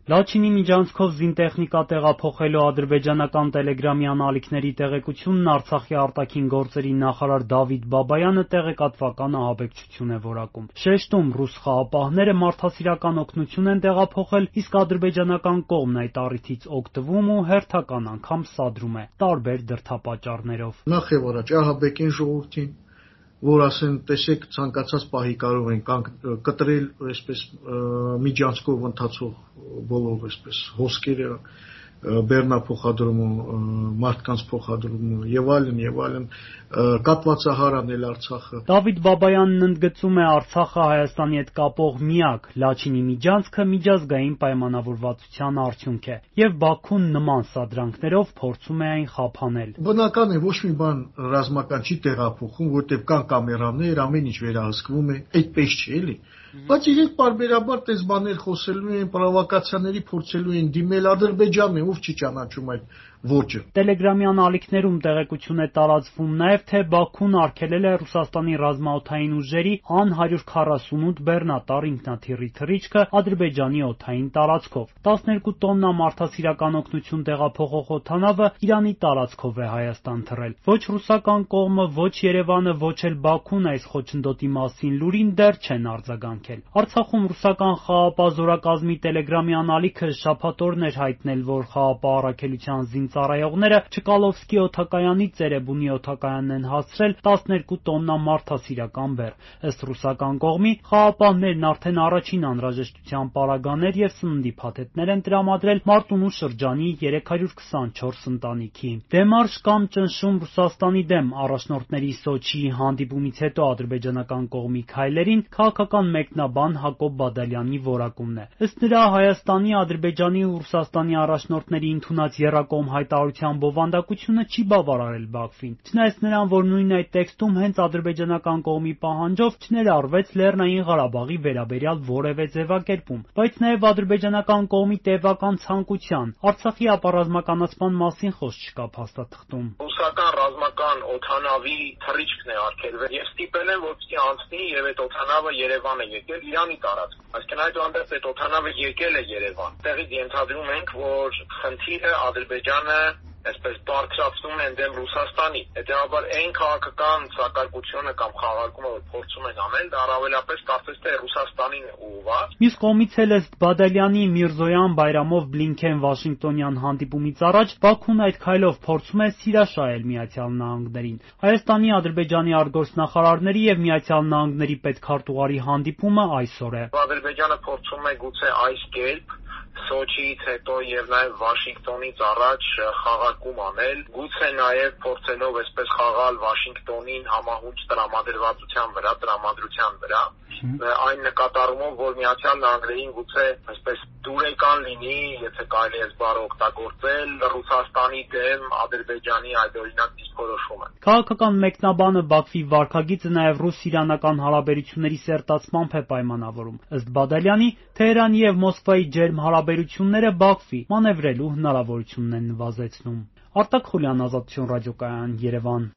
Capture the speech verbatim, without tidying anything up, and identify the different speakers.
Speaker 1: Լաչինի միջանցքով զինտեխնիկա տեղափոխելու ադրբեջանական տելեգրամյան ալիքների տեղեկությունն Արցախի արտաքին գործերի նախարար Դավիթ Բաբայանը տեղեկատվական ահաբեկչություն է որակում։ Շեշտում, ռուս խաղապահները մարդասիրական օգնություն են տեղափոխել, իսկ ադրբեջանական կողմն այդ առիթից օգտվում ու հերթական անգամ սադրում է տարբեր դրդապատճառներով։
Speaker 2: Նախ եւ առաջ ահաբեկեն ժողովրդին, որ ասեն, տեսեք, ցանկացած պահի կարող են կտրել այսպես միջանցքով ընթացող բոլոր այսպես հոսքերը, բեռնափոխադրումը, մարդկանց փոխադրումը եւ այլն եւ այլն, կատվածահար անել Արցախը։
Speaker 1: Դավիթ Բաբայանն ընդգծում է Արցախը Հայաստանի հետ կապող միակ Լաչինի միջանցքը միջազգային պայմանավորվածության արդյունք է եւ Բաքուն նման սադրանքներով փորձում է այն խափանել։
Speaker 2: Բնական է, ոչ մի բան ռազմական չի տեղափոխում, որտեղ կան կամերաներ, ամեն ինչ վերահսկվում է, այդպես չի էլի։ Բայց իրենք պարբերաբար տես բաներ խոսելու են, պրովոկացիաների փորձելու են դիմել Ադրբեջանը, ով չի ճանաչում այդ ոճը։
Speaker 1: Տելեգրամյան ալիքներում տեղեկություն է տարածվում նաև, թե Բաքուն արգելել է Ռուսաստանի ռազմաօդային ուժերի Ան հարյուր քառասունութ բեռնատար ինքնաթիռի թռիչքը Ադրբեջանի օդային տարածքով։ տասներկու տոննա մարդասիրական օգնություն տեղափոխող օդանավը Իրանի տարածքով է Հայաստան թռել։ Ոչ ռուսական կողմը, ոչ Երևանը, ոչ էլ Բաքուն այս խոչընդոտի մասին լուրին դեռ չեն արձագանքել։ Արցախում ռուսական խաղապահ զորակազմի տելեգրամյան ալիքը շաբաթ օրն էր հայտնել, որ խաղապահ առաքելության զինծառայողները Չկալովսկի օդակայանից Էրեբունի օդակայանն են հասցրել տասներկու տոննա մարդասիրական բեռ։ Ըստ ռուսական կողմի, խաղապահներն արդեն առաջին անհրաժեշտության պարագաներ եւ սննդի փաթեթներ են տրամադրել Մարտունու շրջանի երեք հարյուր քսանչորս ընտանիքի։ Դեմարշ կամ ճնշում Ռուսաստանի դեմ առաջնորդների Սոչիի հանդիպումից հետո ադրբեջանական կողմի քայլերին քաղաքական մեկնաբան Հակոբ Բադալյանի որակումն է։ Ըստ նրա, Հայաստանի, Ադրբեջանի ու Ռուսաստանի առաջնորդների ընդունած եռակողմ հայտարարության բովանդակությունը չի բավարարել Բաքվին։ Չնայած նրան, որ նույն այդ տեքստում հենց ադրբեջանական կողմի պահանջով չներառվեց Լեռնային Ղարաբաղի վերաբերյալ որևէ ձևակերպում, բայց նաև ադրբեջանական կողմի տևական ցանկության Արցախի ապառազմականացման մասին խոսք չկա փաստաթղթում։
Speaker 3: Ռուսական ռազմական օդանավի թռիչքն է արգելվել եւ ստիպել են, որպեսզի անցնի եւ այդ օդանավը Երևան է եկել Իրանի տարածք։ Այսինքն այդուհանդերձ այդ օդանավը եկել է Երևան։ Տեղից ենթադրում ենք, որ խնդիրը Ադրբեջանը այսպես բարձրացնում են դեմ Ռուսաստանի։ Հետևաբար այն քաղաքական սակարկությունը կամ խաղարկումը, որ փորձում են անել, դա առավելապես կարծես թե Ռուսաստանին է ուղղված։
Speaker 1: Մյուս կողմից էլ ըստ Բադալյանի Միրզոյան Բայրամով Բլինքեն Վաշինգտոնյան հանդիպումից առաջ Բաքուն այդ քայլով փորձում է սիրաշահել Միացյալ Նահանգներին։ Հայաստանի, Ադրբեջանի արտգործնախարարների եւ Միացյալ Նահանգների պետքարտուղարի հանդիպումը այսօր է։
Speaker 3: Ադրբեջանը փորձում է գուցե այս կերպ Սոչիից հետո եւ նաեւ Վաշինգտոնից առաջ խաղարկում անել, գուցե նաեւ փորձելով այսպես խաղալ Վաշինգտոնին համահունչ տրամադրվածության վրա, տրամադրության վրա, այն նկատառումով, որ Միացյալ Նահանգներին գուցե այսպես դուրեկան լինի, եթե կարելի է բառը օգտագործել, Ռուսաստանի դեմ Ադրբեջանի այդօրինակ դիրքորոշումը։
Speaker 1: Քաղաքական մեկնաբանը Բաքվի վարքագիծը նաեւ ռուս-իրանական հարաբերությունների սերտացմամբ է պայմանավորում։ Ըստ Բադալյանի, Թեհրանի եւ Մոսկվայի ջերմ հարաբերությունները Բաքվի մանևրելու հնարավորությունն են նվազեցնում։ Արտակ Խուլյան, Ազատություն ռադիոկայան, Երևան։